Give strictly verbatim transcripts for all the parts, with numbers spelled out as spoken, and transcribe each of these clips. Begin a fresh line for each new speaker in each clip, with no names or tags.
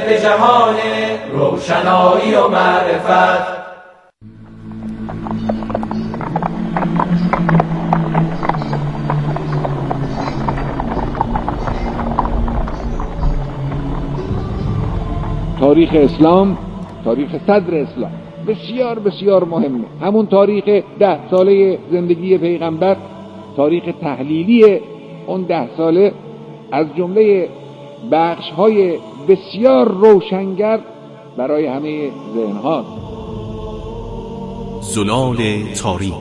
به جهان روشنایی و معرفت.
تاریخ اسلام، تاریخ صدر اسلام بسیار بسیار مهمه. همون تاریخ ده ساله زندگی پیغمبر، تاریخ تحلیلی اون ده ساله از جمله بخش‌های بسیار روشنگر برای همه ذهن‌ها.
زلال تاریخ.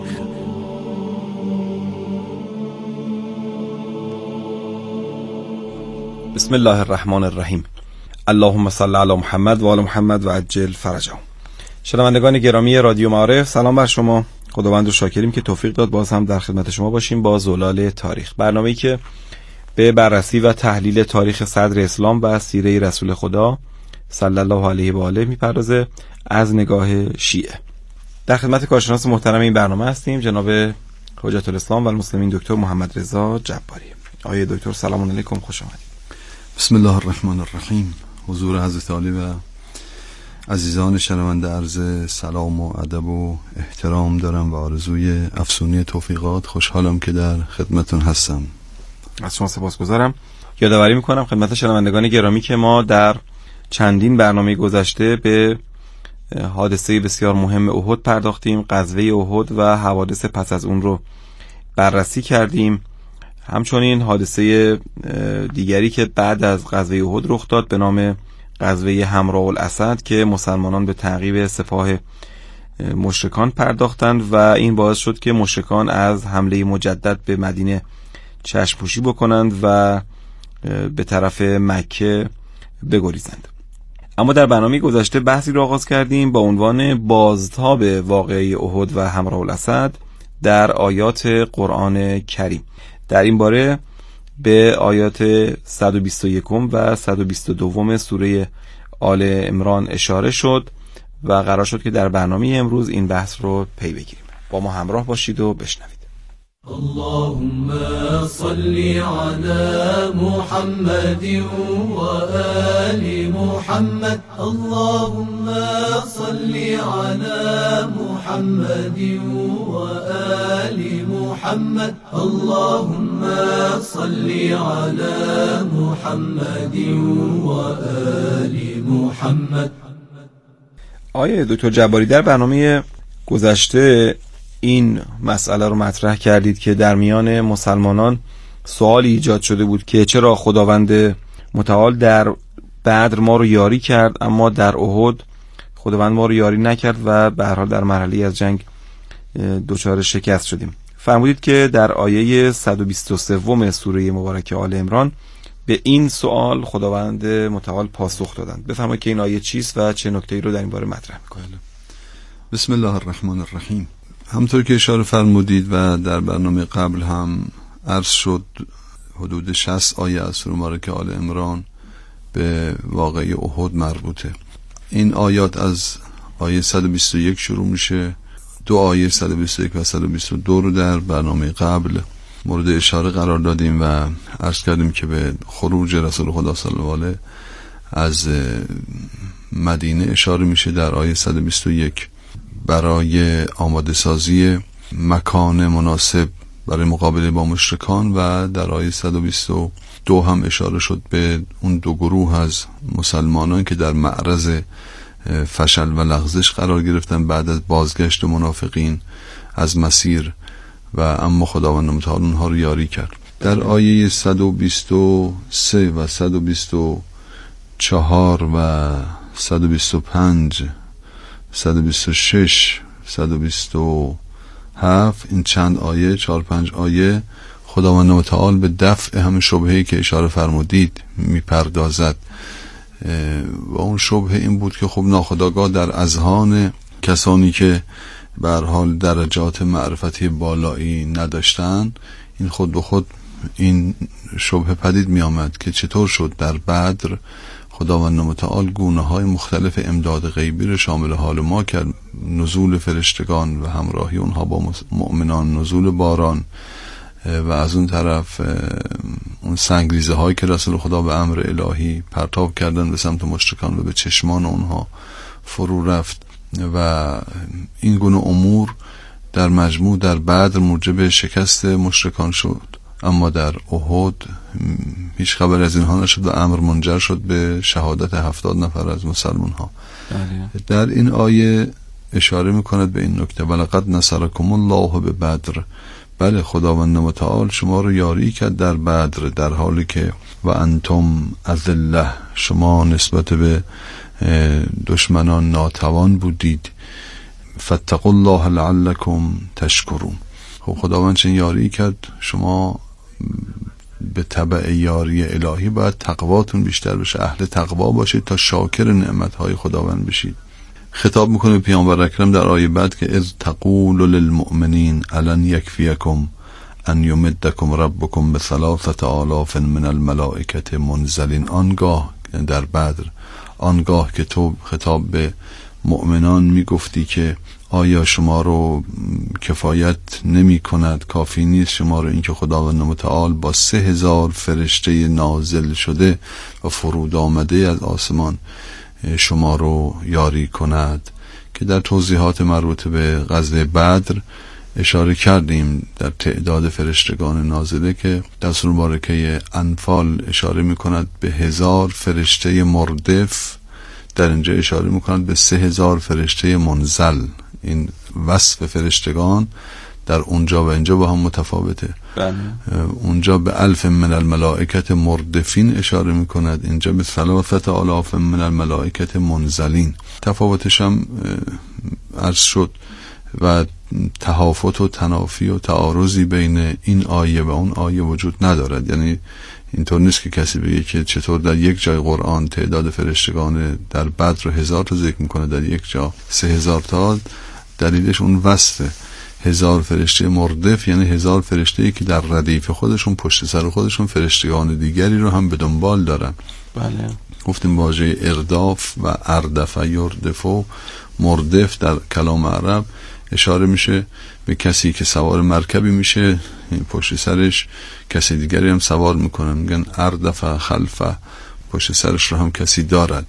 بسم الله الرحمن الرحیم. اللهم صل علی محمد و آل محمد و عجل فرجهم. شنوندگان گرامی رادیو معارف، سلام بر شما. خداوند رو شاکریم که توفیق داد باز هم در خدمت شما باشیم با زلال تاریخ، برنامه‌ای که به بررسی و تحلیل تاریخ صدر اسلام و سیره رسول خدا صلی الله علیه و آله میپردازه از نگاه شیعه. در خدمت کارشناس محترم این برنامه هستیم، جناب حجت الاسلام و المسلمین دکتر محمد رضا جباری. آقای دکتر سلام علیکم، خوش آمدید.
بسم الله الرحمن الرحیم. حضور حضرت عالی و عزیزان شنونده عرض سلام و ادب و احترام دارم و آرزوی افزونی توفیقات. خوشحالم که در خدمتون هستم.
از شما سپاسگزارم. یادآوری میکنم خدمت شنوندگان گرامی که ما در چندین برنامه گذشته به حادثه بسیار مهم احد پرداختیم، غزوه احد و حوادث پس از اون رو بررسی کردیم. همچنین حادثه دیگری که بعد از غزوه احد رخ داد به نام غزوه حمراء الاسد که مسلمانان به تعقیب سپاه مشرکان پرداختند و این باعث شد که مشرکان از حمله مجدد به مدینه چشم پوشی بکنند و به طرف مکه بگریزند. اما در برنامه گذشته بحثی را آغاز کردیم با عنوان بازتاب واقعه احد و حمراء الاسد در آیات قرآن کریم. در این باره به آیات صد و بیست و یک و صد و بیست و دو سوره آل عمران اشاره شد و قرار شد که در برنامه امروز این بحث رو پی بگیریم. با ما همراه باشید و بشنوید.
اللهم صل على محمد و آل محمد. اللهم صل على محمد و آل محمد. اللهم صل على محمد و آل محمد.
آیه دکتر جباری، در برنامه گذشته این مسئله رو مطرح کردید که در میان مسلمانان سوالی ایجاد شده بود که چرا خداوند متعال در بدر ما رو یاری کرد اما در احد خداوند ما رو یاری نکرد و به هر حال در مرحله از جنگ دچار شکست شدیم. فرمودید که در آیه صد و بیست و سه سوره مبارکه آل عمران به این سوال خداوند متعال پاسخ دادند. بفرمایید که این آیه چیست و چه نکته‌ای رو در این باره مطرح می‌کنید.
بسم الله الرحمن الرحیم. همطور که اشاره فرمودید و در برنامه قبل هم عرض شد، حدود شصت آیه از سوره مبارکه آل عمران به واقعه احد مربوطه. این آیات از آیه صد و بیست و یک شروع میشه. دو آیه صد و بیست و یک و صد و بیست و دو رو در برنامه قبل مورد اشاره قرار دادیم و عرض کردیم که به خروج رسول خدا صلی الله علیه از مدینه اشاره میشه در آیه صد و بیست و یک برای آماده سازی مکان مناسب برای مقابله با مشرکان و در آیه صد و بیست و دو هم اشاره شد به اون دو گروه از مسلمانان که در معرض فشل و لغزش قرار گرفتن بعد از بازگشت منافقین از مسیر و اما خداوند متعال اونها رو یاری کرد. در آیه صد و بیست و سه و صد و بیست و چهار و صد و بیست و پنج صد و بیست و شش صد و بیست و هفت این چند آیه چهار پنج آیه خداوند متعال به دفع همه شبهه‌ای که اشاره فرمودید میپردازد و اون شبهه این بود که خب ناخودآگاه در اذهان کسانی که به هر حال درجات معرفتی بالایی نداشتن این خود به خود این شبهه پدید می آمد که چطور شد در بدر خداوند متعال گونه های مختلف امداد غیبی رو شامل حال ما کرد، نزول فرشتگان و همراهی اونها با مؤمنان، نزول باران و از اون طرف اون سنگریزه هایی که رسول خدا به امر الهی پرتاب کردن به سمت مشرکان و به چشمان اونها فرو رفت و این گونه امور در مجموع در بدر موجب شکست مشرکان شد، اما در احد هیچ خبر از اینها نشد و امر منجر شد به شهادت هفتاد نفر از مسلمان ها. در این آیه اشاره میکند به این نکته: ولقد نصرکم الله به بدر، بله خداوند متعال شما رو یاری کرد در بدر، در حالی که و انتم اذله، شما نسبت به دشمنان ناتوان بودید. فاتقوا الله لعلکم تشکرون. خب خداوند چون یاری کرد، شما به تبع یاری الهی باید تقواتون بیشتر بشه، اهل تقوا باشید تا شاکر نعمتهای خداوند بشید. خطاب میکنه به پیامبر اکرم در آیه بعد که اذ تقول للمؤمنین الان یکفیکم ان یمدکم ربکم به ثلاثه آلاف من الملائکه منزلین. آنگاه در بدر، آنگاه که تو خطاب به مؤمنان میگفتی که آیا شما رو کفایت نمی کند، کافی نیست شما رو اینکه خداوند متعال با سه هزار فرشته نازل شده و فرود آمده از آسمان شما رو یاری کند، که در توضیحات مربوط به غزوه بدر اشاره کردیم در تعداد فرشتگان نازله که در سوره مبارکه انفال اشاره می کند به هزار فرشته مردف، در اینجا اشاره می کند به سه هزار فرشته منزل. این وصف فرشتگان در اونجا و اینجا با هم متفاوته. بله. اونجا به الف من الملائکت مردفین اشاره می کند، اینجا به ثلاثه آلاف من الملائکت منزلین. تفاوتش هم عرض شد و تهافت و تنافی و تعارضی بین این آیه و اون آیه وجود ندارد. یعنی اینطور نیست که کسی بگه که چطور در یک جای قرآن تعداد فرشتگان در بدر رو هزار تا ذکر میکنه، در یک جا سه هزار تا. دلیلش اون وصفه. هزار فرشته مردف یعنی هزار فرشته که در ردیف خودشون پشت سر خودشون فرشتگان دیگری رو هم به دنبال دارن. بله. گفتیم واژه ارداف و اردف یردف و مردف در کلام عرب اشاره میشه به کسی که سوار مرکبی میشه، پشت سرش کسی دیگری هم سوار میکنه، میگن اردف خلف، پشت سرش رو هم کسی دارد.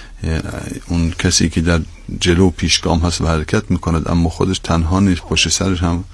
اون کسی که در جلو پیشگام هست و حرکت میکند اما خودش تنها نیست، پشت سرش هم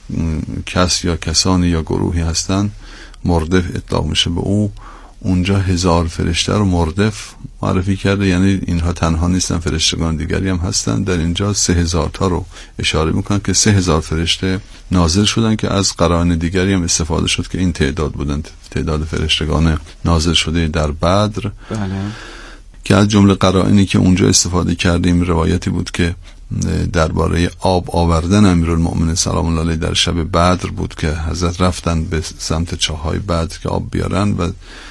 کس یا کسانی یا گروهی هستن، مردف اطلاق میشه به او. اونجا هزار فرشته رو مردف معرفی کرده، یعنی اینها تنها نیستن، فرشتگان دیگری هم هستن. در اینجا سه هزار تا رو اشاره میکنن که سه هزار فرشته نازل شدن، که از قرائن دیگری هم استفاده شد که این تعداد بودن، تعداد فرشتگان نازل شده در بدر. بله. که از جمله قرائنی که اونجا استفاده کردیم روایتی بود که درباره آب آوردن امیرالمؤمنین سلام الله علیه در شب بدر بود که حضرت رفتن به سمت چاهای بدر که آب بیارن و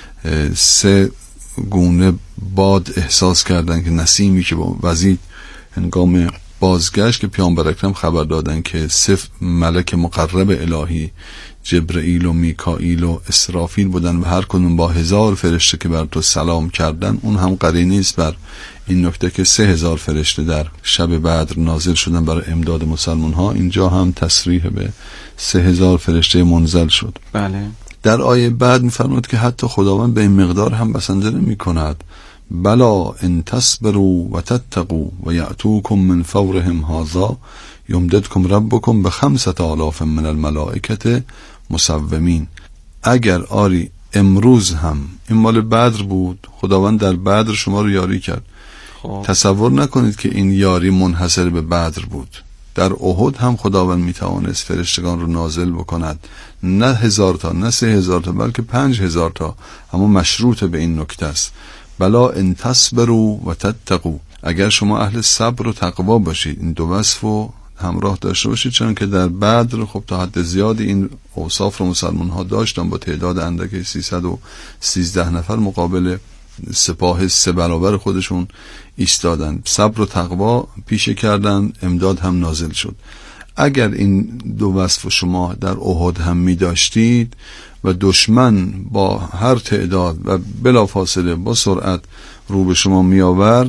سه گونه باد احساس کردن که نسیمی که وزید هنگام بازگشت، که پیامبر اکرم خبر دادن که سه ملک مقرب الهی جبرئیل و میکائیل و اسرافیل بودن و هر کدوم با هزار فرشته که بر تو سلام کردن. اون هم قرینی است بر این نکته که سه هزار فرشته در شب بدر نازل شدن برای امداد مسلمان ها. اینجا هم تصریح به سه هزار فرشته منزل شد. بله. در آیه بعد می‌فرماید که حتی خداوند به این مقدار هم بسنده نمی کند. بلا ان تصبروا و تتقوا و یأتوکم من فورهم هذا یمددکم ربکم به خمسة آلاف من الملائکه مسومین. اگر آری امروز هم، این مال بدر بود، خداوند در بدر شما رو یاری کرد. خواه. تصور نکنید که این یاری منحصر به بدر بود. در احد هم خداوند میتوانست فرشتگان رو نازل بکند، نه هزار تا نه سه هزار تا بلکه پنج هزار تا، اما مشروط به این نکته است: بلا ان تصبروا و تتقوا. اگر شما اهل صبر و تقوا باشید، این دو وصف رو همراه داشته باشید، چون که در بدر خب تا حد زیادی این اوصاف رو مسلمان ها داشتن، با تعداد اندک سیصد و سیزده نفر مقابل سپاه سه برابر خودشون ایستادن، صبر و تقوا پیشه کردن، امداد هم نازل شد. اگر این دو وصف شما در احد هم می داشتید و دشمن با هر تعداد و بلافاصله با سرعت رو به شما می آورد،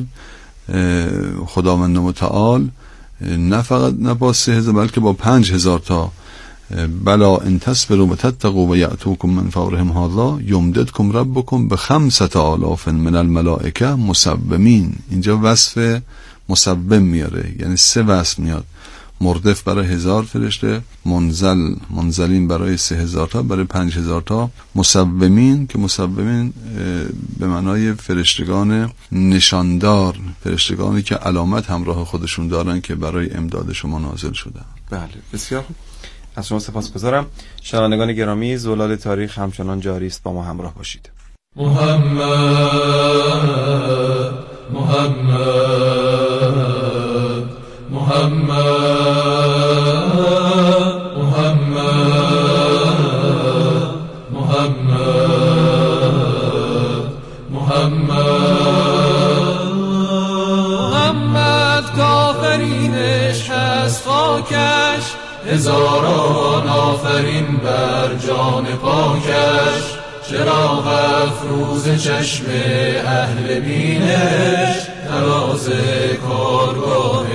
خداوند متعال نه فقط نه با سه هزار بلکه با پنج هزار تا بلا ان تصبروا و تتقوا و یأتوکم من فورهم هذا یمددکم ربکم بخمسة آلاف من الملائکه مسومین. اینجا وصف مسوم میاره، یعنی سه وصف میاد، مردف برای هزار فرشته، منزل منزلین برای سه هزار تا، برای پنج هزار تا، مسومین که مسومین به معنای فرشتگان نشاندار، فرشتگانی که علامت همراه خودشون دارن که برای امداد شما نازل شدن.
بله بسیار خوب، از شما سپاسگزارم. شنوندگان گرامی، زلال تاریخ همچنان جاری است، با ما همراه باشید.
محمد محمد محمد محمد محمد محمد محمد کافرینش هست خاکش، هزاران آفرین بر جان پاکش، چراغ افروز چشم اهل بینش، تراز کارگاه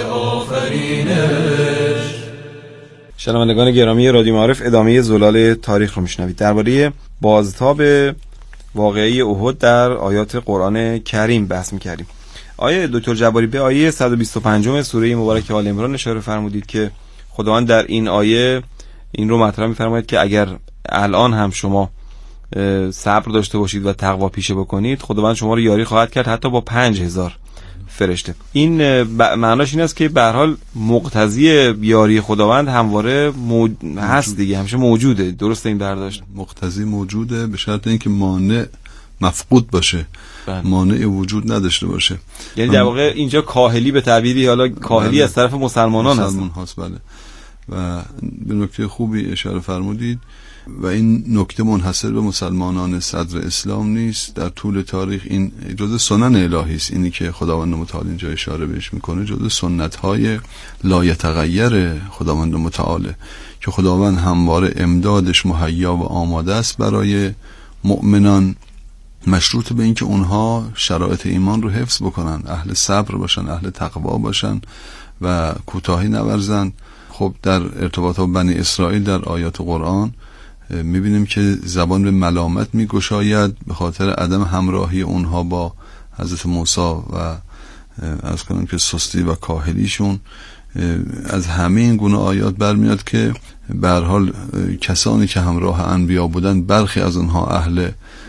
آفرینش.
شنوندگان گرامی رادیو معارف، ادامه زلال تاریخ رو میشنوید. درباره بازتاب واقعی احد در آیات قرآن کریم بحث میکردیم. آیه دکتر جباری به آیه صد و بیست و پنج سوره مبارکه آل عمران اشاره فرمودید که خداوند در این آیه این رو مطرح می‌فرماید که اگر الان هم شما صبر داشته باشید و تقوا پیشه بکنید، خداوند شما رو یاری خواهد کرد حتی با پنج هزار فرشته. این معناش این است که به هر حال مقتضی یاری خداوند همواره موج... هست دیگه، همیشه موجوده. درسته این برداشت؟
مقتضی موجوده به شرط اینکه مانع مفقود باشه، بله. مانع وجود نداشته باشه.
یعنی در واقع اینجا کاهلی به تعبیری، حالا کاهلی بله. از طرف مسلمانان هست.
مسلمان هست بله. و به نکته خوبی اشاره فرمودید و این نکته منحصر به مسلمانان صدر اسلام نیست. در طول تاریخ این جزء سنن الهی است. اینی که خداوند متعال اینجا اشاره بهش میکنه جزء سنت‌های لایتغیر خداوند متعال که خداوند همواره امدادش مهیا و آماده است برای مؤمنان، مشروط به این که اونها شرایط ایمان رو حفظ بکنن، اهل صبر باشن، اهل تقوا باشن و کوتاهی نورزن. خب در ارتباط با بنی اسرائیل در آیات قرآن میبینیم که زبان به ملامت میگشاید به خاطر عدم همراهی اونها با حضرت موسی و از کنم که سستی و کاهلیشون. از همه این گونه آیات برمیاد که به هر حال کسانی که همراه انبیا بودن برخی از اونها اهل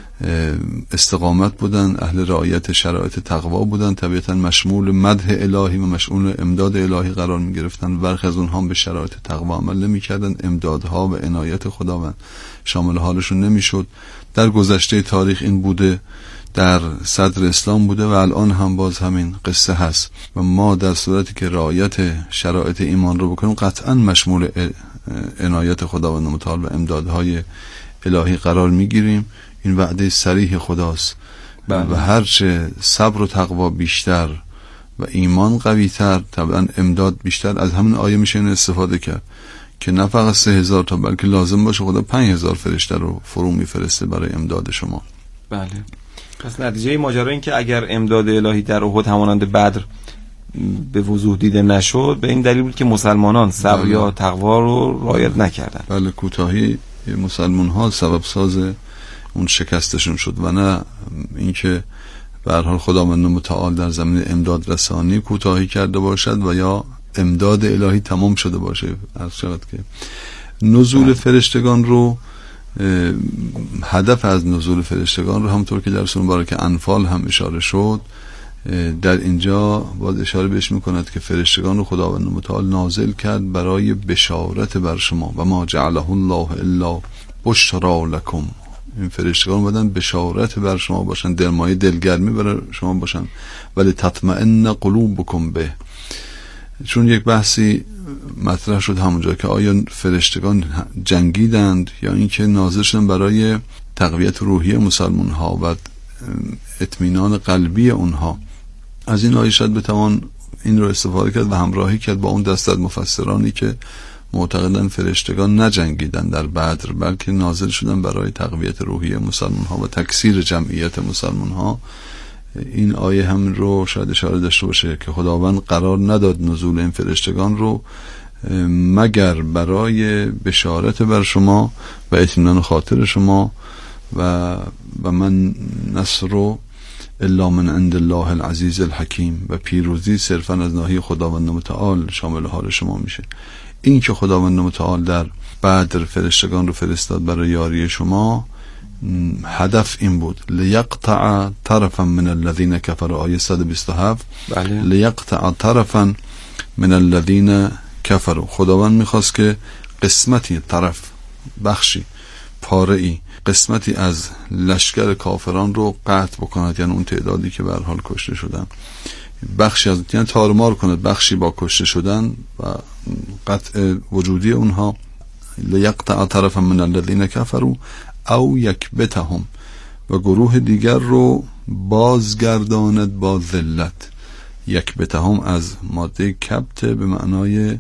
استقامت بودن، اهل رعایت شرایط تقوا بودن، طبیعتا مشمول مدح الهی و مشمول امداد الهی قرار می گرفتن. برخی از اونها به شرایط تقوا عمل نمی کردن، امدادها و عنایت خداوند شامل حالشون نمی شد. در گذشته تاریخ این بوده، در صدر اسلام بوده و الان هم باز همین قصه هست و ما در صورتی که رعایت شرایط ایمان رو بکنیم قطعا مشمول عنایت خداوند متعال و امدادهای الهی قرار می گیریم. این وعده صریح خداست. بله. و هرچه صبر و تقوا بیشتر و ایمان قویتر، طبعا امداد بیشتر. از همین آیه میشه این استفاده کرد که نه فقط سه هزار تا بلکه لازم باشه خدا پنج هزار فرشته رو فرو میفرسته برای امداد شما.
بله. پس نتیجه ماجرا این که اگر امداد الهی در احد همانند بدر به وضوح دیده نشد، به این دلیل بود که مسلمانان صبر بله. یا تقوا رو رعایت نکردن.
بله، کوتاهی مسلمان ها سبب ساز اون شکستشون شد و نه اینکه به هر حال خداوند متعال در زمین امداد رسانی کوتاهی کرده باشد و یا امداد الهی تمام شده باشه. عرض شود که نزول فرشتگان رو، هدف از نزول فرشتگان رو همونطور که در سوره مبارکه انفال هم اشاره شد، در اینجا باز اشاره بهش میکند که فرشتگان رو خداوند متعال نازل کرد برای بشارت بر شما و ما جعله الله الا بشرا لکم. این فرشتگان اومدن بشارت بر شما باشن، دلمایه دلگرمی برای شما باشن، ولی تطمئن قلوبکم به. چون یک بحثی مطرح شد همونجا که آیا فرشتگان جنگیدند یا اینکه نازل شدن برای تقویت روحی مسلمان ها و اطمینان قلبی اونها. از این آیه شاید بتوان این رو استفاده کرد و همراهی کرد با اون دست از مفسرانی که معتقدن فرشتگان نجنگیدن در بدر بلکه نازل شدن برای تقویت روحی مسلمان ها و تکثیر جمعیت مسلمان ها. این آیه هم رو شاید اشاره داشته باشه که خداوند قرار نداد نزول این فرشتگان رو مگر برای بشارت بر شما و اطمینان خاطر شما و و من نصر الا من عند الله العزیز الحکیم، و پیروزی صرفا از ناحیه خداوند متعال شامل حال شما میشه. این که خداوند متعال در بدر فرشتگان رو فرستاد برای یاری شما، هدف این بود لیقطع طرفا من الذین کفروا، آیه صد و بیست و هفت.
بله.
لیقطع طرفا من الذین کفروا، خداوند میخواست که قسمتی، طرف، بخشی، پاره ای، قسمتی از لشکر کافران رو قطع بکند، یعنی اون تعدادی که به هر حال کشته شدن، بخشی از، یعنی تارمار کند، بخشی با کشته شدن و قطع وجودی اونها. لیقطع طرفا من الذین کفروا او یکبتهم، و گروه دیگر رو بازگرداند با ذلت. یکبتهم از ماده کبت به معنای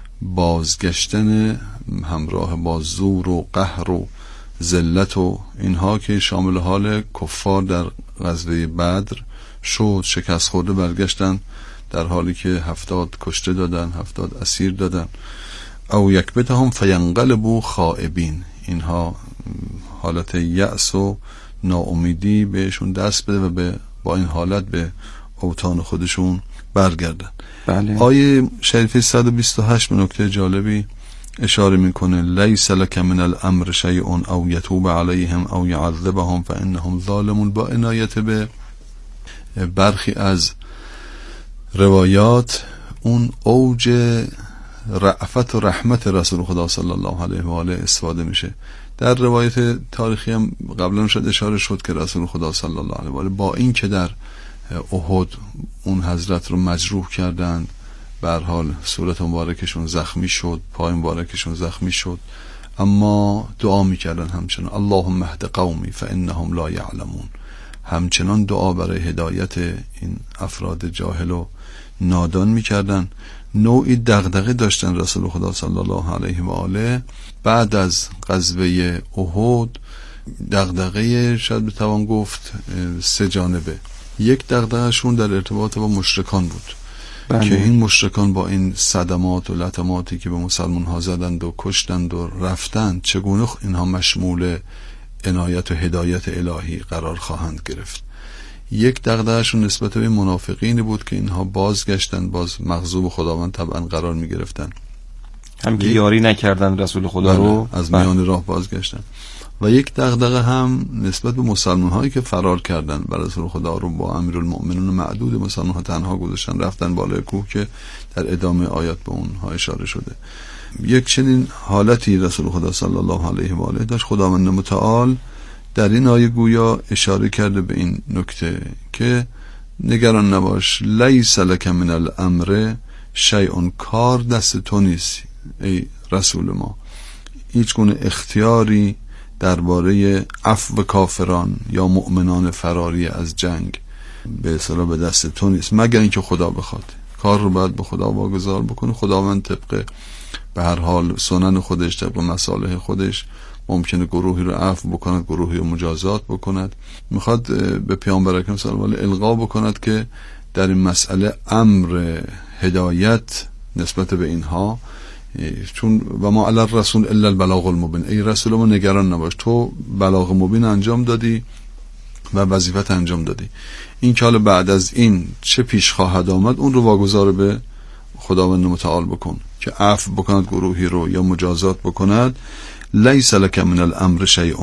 بازگشتن همراه با زور و قهر و ذلت و اینها، که شامل حال کفار در غزوه بدر شد. شکست خورده برگشتن در حالی که هفتاد کشته دادن، هفتاد اسیر دادن. او یکبتهم فینقلبوا خائبین، اینها حالت یأس و ناامیدی بهشون دست بده و به با این حالت به اوطان خودشون برگردن.
بله.
آیه شریفه صد و بیست و هشت به نکته جالبی اشاره میکنه: لیس لک من الامر شیء او یتوب علیهم او یعذبهم فانهم ظالمون. با عنایت به برخی از روایات اون اوج رأفت و رحمت رسول خدا صلی الله علیه و آله استفاده میشه. در روایت تاریخی هم قبلا شد اشاره شد که رسول خدا صلی الله علیه و آله با این که در احد اون حضرت رو مجروح کردند، به هر حال صورت مبارکشون زخمی شد، پای مبارکشون زخمی شد، اما دعا میکردن همچنان اللهم اهد قومی فانهم لا یعلمون. همچنان دعا برای هدایت این افراد جاهل و نادان میکردن. نوعی دغدغه داشتن رسول خدا صلی الله علیه و آله بعد از غزوه احد. دغدغه شاید بتوان گفت سه جانبه. یک دغدغه‌شون در ارتباط با مشرکان بود. بله. که این مشرکان با این صدمات و لطماتی که به مسلمان ها زدند و کشتند و رفتند، چگونه اینها مشمول عنایت و هدایت الهی قرار خواهند گرفت. یک دغدغه‌شون نسبت به منافقین بود که اینها بازگشتن، باز مغضوب خداوند طبعا قرار می گرفتن،
هم که یاری نکردن رسول خدا رو،
از میان راه بازگشتن. و یک دغدغه هم نسبت به مسلمان هایی که فرار کردن و رسول خدا رو با امیرالمؤمنین معدود مسلمان ها تنها گذاشتن، رفتن بالای کوه که در ادامه آیات به اونها اشاره شده. یک چنین حالتی رسول خدا صلی الله علیه و آله داشت. خداوند متعال در این آیه گویا اشاره کرده به این نکته که نگران نباش، لیس لک من الامر شیء، کار دست تو نیست ای رسول ما. هیچ گونه اختیاری درباره عفو کافران یا مؤمنان فراری از جنگ به اصطلاح به دست تو نیست، مگر اینکه خدا بخواد. کار رو باید به خدا واگذار بکنه. خداوند طبق به هر حال سنن خودش، طبق مصالح خودش ممکنه گروهی رو عفو بکند، گروهی رو مجازات بکند. میخواد به پیامبر اکرم صلی الله علیه و آله القا بکند که در این مسئله امر هدایت نسبت به اینها، چون و ما علی الرسول الا البلاغ المبین، ای رسول ما نگران نباش، تو بلاغ مبین انجام دادی و وظیفت انجام دادی. این که حالا بعد از این چه پیش خواهد آمد اون رو واگذار به خداوند متعال بکن که عفو بکند گروهی رو یا مجازات بکند. لیس لک من الامر شیء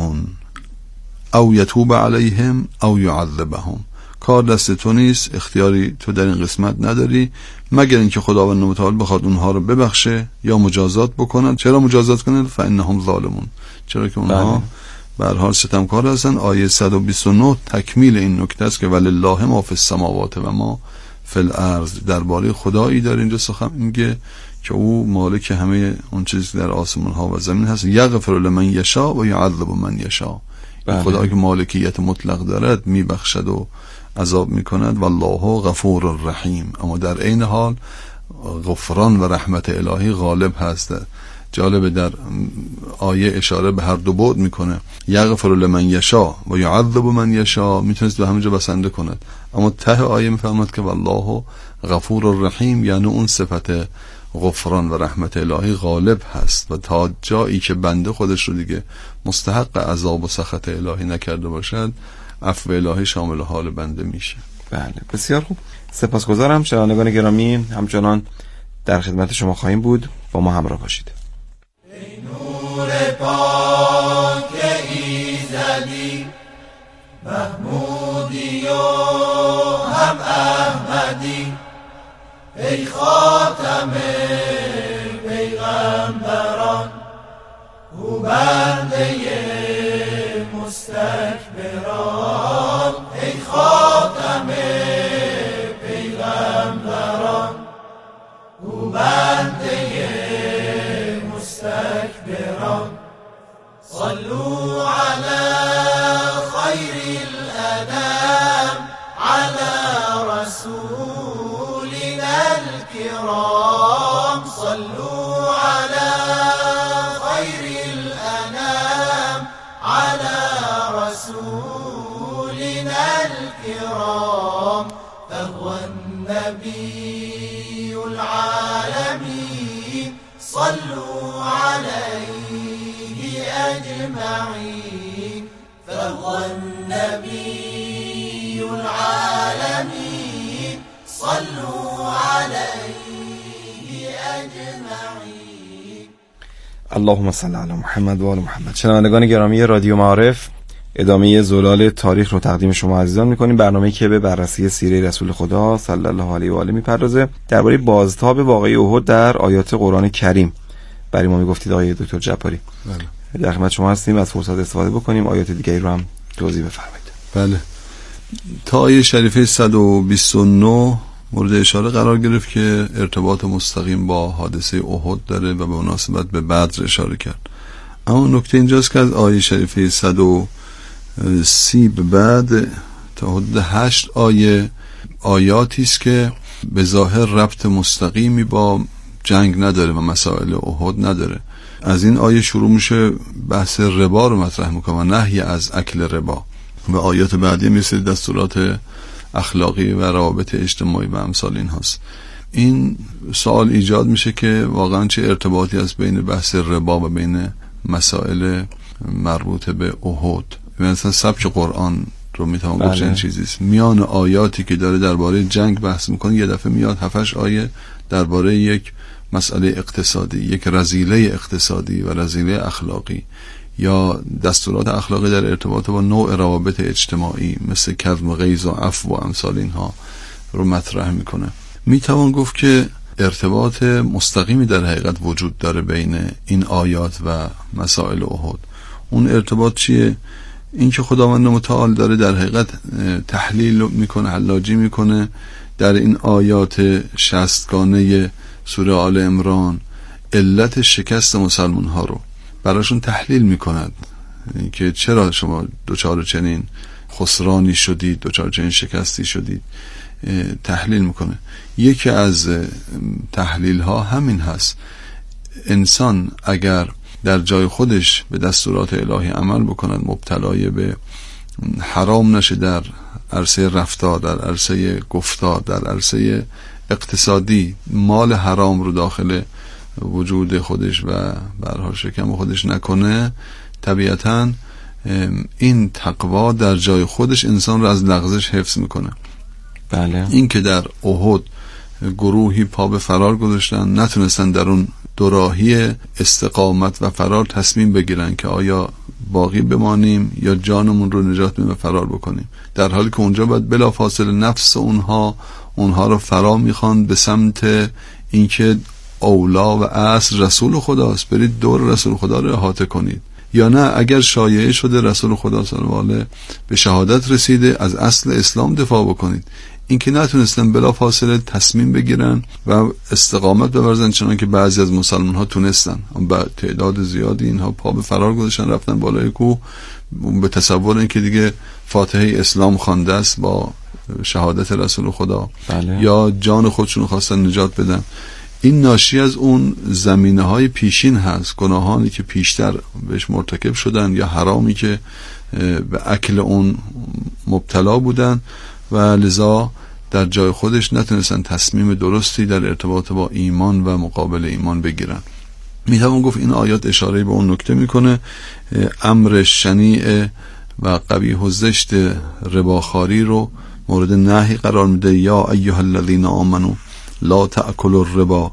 او یتوب علیهم او یعذبهم، کار دست تو نیست، اختیاری تو در این قسمت نداری مگر اینکه خداوند متعال بخواد اونها رو ببخشه یا مجازات بکنند. چرا مجازات کنند؟ فانهم ظالمون، چرا که اونها به هر حال ستمکار هستند. آیه صد و بیست و نه تکمیل این نکته است که ولله ما فی السماوات و ما فی الارض. درباره خدایی داره اینجا سخن میگه که او مالک همه اون چیزی که در آسمان ها و زمین هست. یغفر لمن یشاء و یعذب من یشاء. خدایی که مالکیت مطلق دارد میبخشد و عذاب میکند. والله غفور الرحیم، اما در عین حال غفران و رحمت الهی غالب هست. جالبه در آیه اشاره به هر دو بعد میکنه. یغفر لمن یشاء و یعذب من یشاء، میتونست به همینجا بسنده کند، اما ته آیه میفهمد که والله غفور الرحیم، یعنی اون صفت غفران و رحمت الهی غالب هست و تا جایی که بنده خودش رو دیگه مستحق عذاب و سخط الهی نکرده باشد، عفو الهی شامل حال بنده میشه.
بله بسیار خوب، سپاسگزارم. شنوندگان گرامی، همچنان در خدمت شما خواهیم بود، با ما همراه باشید.
ای نور پاک ایزدی، محمودی و هم احمدی، ای خاتم پیغمبران، او بنده مستکبران، ای خاتم پیغمبران، او بنده مستکبران. صلوا علی خیر الانام، علی رسولنا الكرام. صلوا علی خیر الانام، علی رسولنا الكرام. فهو النبي العالمين، صلوا عليه أجمعين. فهو النبي العالمين، صلوا عليه أجمعين.
اللهم صل علی محمد و آل محمد. شنوندگان گرامی رادیو معارف، ادامه زلال تاریخ رو تقدیم شما عزیزان می‌کنیم. برنامه‌ای که به بررسی سیره رسول خدا صلی الله علیه و آله می‌پردازه، درباره بازتاب واقعه احد در آیات قرآن کریم. برای ما میگفتید آقای دکتر جباری.
بله.
در خدمت شما هستیم، از فرصت استفاده بکنیم، آیات دیگری رو هم توضیح بفرمایید.
بله. تا آیه شریفه صد و بیست و نه مورد اشاره قرار گرفت که ارتباط مستقیم با حادثه احد داره و به مناسبت به بدر اشاره کرد. اما نکته اینجاست که از آیه شریفه صد و سی به بعد تا حدود هشت آیه آیاتی است که به ظاهر ربط مستقیمی با جنگ نداره و مسائل احد نداره. از این آیه شروع میشه بحث ربا رو مطرح میکنه و نهی از اکل ربا، و آیات بعدی مثل دستورات اخلاقی و روابط اجتماعی و امثال این هاست. این سوال ایجاد میشه که واقعا چه ارتباطی است بین بحث ربا و بین مسائل مربوط به احد؟ مثلا سبک قرآن رو میتونم گفت چنین چیزیست. میان آیاتی که داره درباره جنگ بحث میکنه، یه دفعه میاد هفتش آیه درباره یک مسئله اقتصادی، یک رذیله اقتصادی و رذیله اخلاقی، یا دستورات اخلاقی در ارتباط با نوع روابط اجتماعی مثل کظم غیظ و عفو و امثال اینها رو مطرح میکنه. میتوان گفت که ارتباط مستقیمی در حقیقت وجود داره بین این آیات و مسائل احد. اون ارتباط چیه؟ این که خداوند متعال داره در حقیقت تحلیل میکنه، حلاجی میکنه در این آیات شصتگانه سوره آل عمران علت شکست مسلمان ها رو براشون تحلیل میکند که چرا شما دوچار چنین خسرانی شدید، دوچار چنین شکستی شدید، تحلیل میکنه. یکی از تحلیل ها همین هست. انسان اگر در جای خودش به دستورات الهی عمل بکند، مبتلای به حرام نشه در عرصه رفتار، در عرصه گفتار، در عرصه اقتصادی، مال حرام رو داخل وجود خودش و برها شکم خودش نکنه، طبیعتاً این تقوا در جای خودش انسان رو از لغزش حفظ میکنه.
بله.
این که در احد گروهی پا به فرار گذاشتن، نتونستن در اون دوراهی استقامت و فرار تصمیم بگیرن که آیا باقی بمانیم یا جانمون رو نجات بدیم و فرار بکنیم، در حالی که اونجا باید بلافاصله نفس اونها اونها رو فرا میخوان به سمت اینکه اولا و اصل رسول خداست، برید دور رسول خدا رو احاطه کنید، یا نه اگر شایعه شده رسول خدا صلی الله علیه به شهادت رسیده از اصل اسلام دفاع بکنید. این که نتونستن بلا فاصله تصمیم بگیرن و استقامت بورزن، چنان که بعضی از مسلمان ها تونستن. با تعداد زیادی اینها پا به فرار گذاشتن، رفتن بالای کوه به تصور این که دیگه فاتحه اسلام خوانده است با شهادت رسول خدا.
بله.
یا جان خودشون خواستن نجات بدن. این ناشی از اون زمینه های پیشین هست، گناهانی که پیشتر بهش مرتکب شدن یا حرامی که به اکل اون مبتلا بودن و لذا در جای خودش نتونستن تصمیم درستی در ارتباط با ایمان و مقابل ایمان بگیرن. میتوان گفت این آیات اشاره به اون نکته میکنه امر شنیع و قبیح و زشت رباخواری رو مورد نهی قرار میده. یا ایها الذین آمنوا لا تأکلوا الربا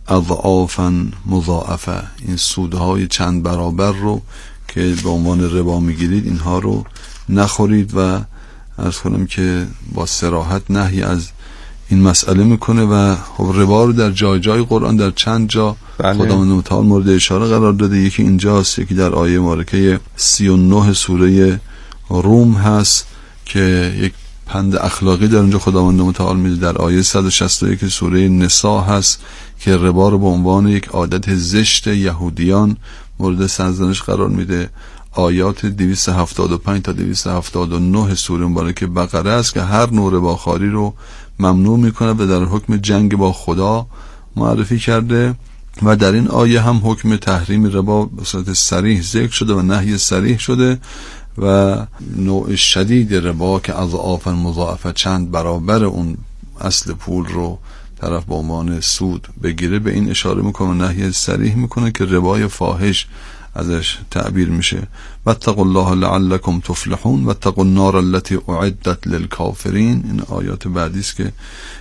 اضعافا مضاعفه، این سودهای چند برابر رو که به عنوان ربا میگیرید اینها رو نخورید. و عرض کنم که با صراحت نهی از این مسئله میکنه و خب ربا رو در جای جای قرآن در چند جا بله. خداوند متعال مورد اشاره قرار داده. یکی اینجاست، یکی در آیه مبارکه سی و نه سوره روم هست که یک پند اخلاقی در اونجا خداوند متعال میده. در آیه صد و شصت و یک سوره نساء هست که ربا رو به عنوان یک عادت زشت یهودیان مورد سرزنش قرار میده. آیات دویست و هفتاد و پنج تا دویست و هفتاد و نه سوره مبارکه بقره است که هر نوع رباخواری رو ممنوع میکنه و در حکم جنگ با خدا معرفی کرده. و در این آیه هم حکم تحریم ربا به صورت صریح ذکر شده و نهی صریح شده و نوع شدید ربا که اضعافا مضاعفه چند برابر اون اصل پول رو طرف به عنوان سود بگیره به این اشاره میکنه و نهی صریح میکنه که ربای فاحش ازش تعبیر میشه. واتقوا الله لعلکم تفلحون واتقوا النار التي اعدت للکافرین. این آیات بعدی است که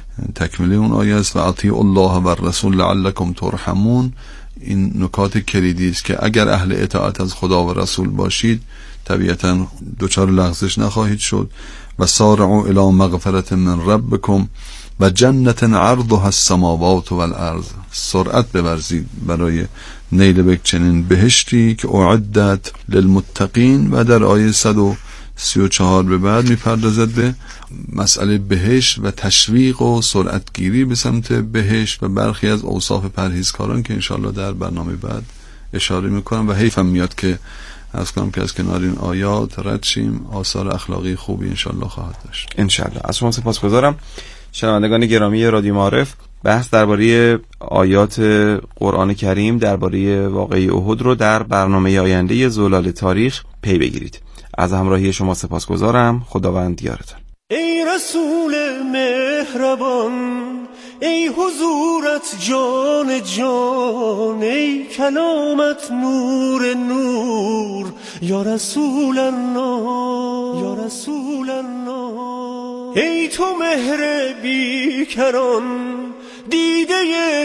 تکمله اون آیه است. و اطیعوا الله و الرسول لعلکم ترحمون. این نکات کلیدی است که اگر اهل اطاعت از خدا و رسول باشید طبیعتا دچار لغزش نخواهید شد. و سارعوا الی مغفرة من ربکم و جنت عرضها السماوات والارض. سرعت بورزید برای نیل به چنین بهشتی که اعدت للمتقین. و در آیه صد و سی و چهار به بعد میپردازد به مسئله بهشت و تشویق و سرعتگیری به سمت بهشت و برخی از اوصاف پرهیزکاران که انشاءالله در برنامه بعد اشاره میکنم. و حیفم میاد که از کنم که از کنار این آیات رد شیم، آثار اخلاقی خوبی انشاءالله خواهد داشت.
انشاءالله. از شما سپاسگزارم. شنوندگان گرامی رادیو معارف، بحث درباره آیات قرآن کریم درباره واقعه احد رو در برنامه آینده زلال تاریخ پی بگیرید. از همراهی شما سپاسگزارم. خداوند یارتان.
ای رسول مهربان، ای حضورت جان جان، ای کلامت نور نور، یا رسول الله یا رسول الله. ای تو مهر بیکران، دیده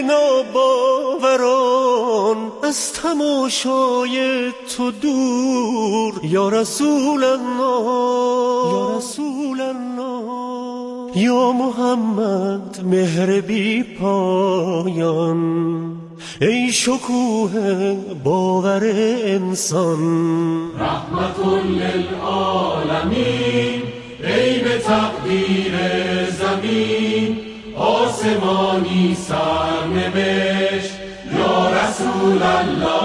ناباوران، از تماشای تو دور، یا رسول الله یا رسول الله. یا محمد مهر بی پایان، ای شکوه باور انسان،
رحمت للعالمین، ای به تقدیر زمین آسمانی سرنوشت، یا رسول الله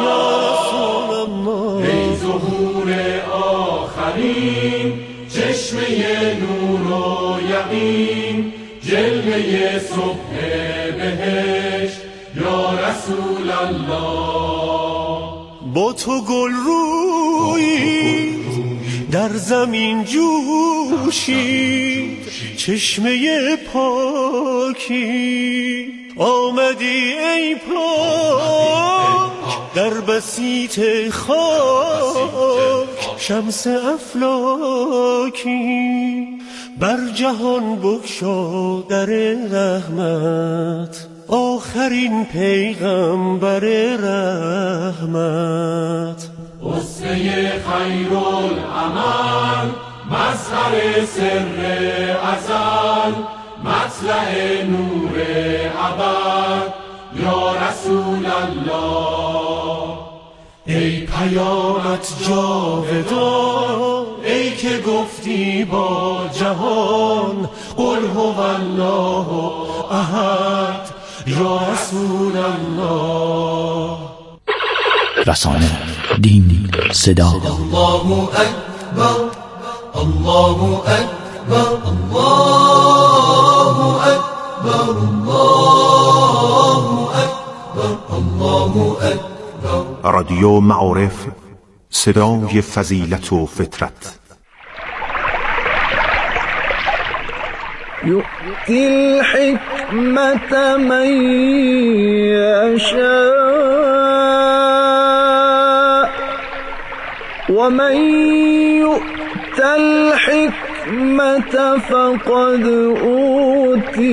ای ظهور آخرین، چشمه نور و یقین، جلوه صبح بهشت، یا رسول الله.
با تو گل روی در زمین جوشید، چشمه پاکی آمدی ای پاک، در بسیط خاک شمس افلاکی، بر جهان بگشا در رحمت، آخرین پیغمبر رحمت.
اسوه خیرالعمل، مظهر سر ازل، مطلع نور ابد، یا رسول الله. ای پیامت جاودان، ای که گفتی با جهان، قل هو الله احد، یا رسول الله.
رسانه، دین، صدا.
الله اکبر، الله اکبر، الله اکبر، الله اکبر، الله اکبر.
رادیو معارف، صدای فضیلت و فطرت.
يؤتي الحكمة من يشاء ومن يؤت الحكمة فقد أوتي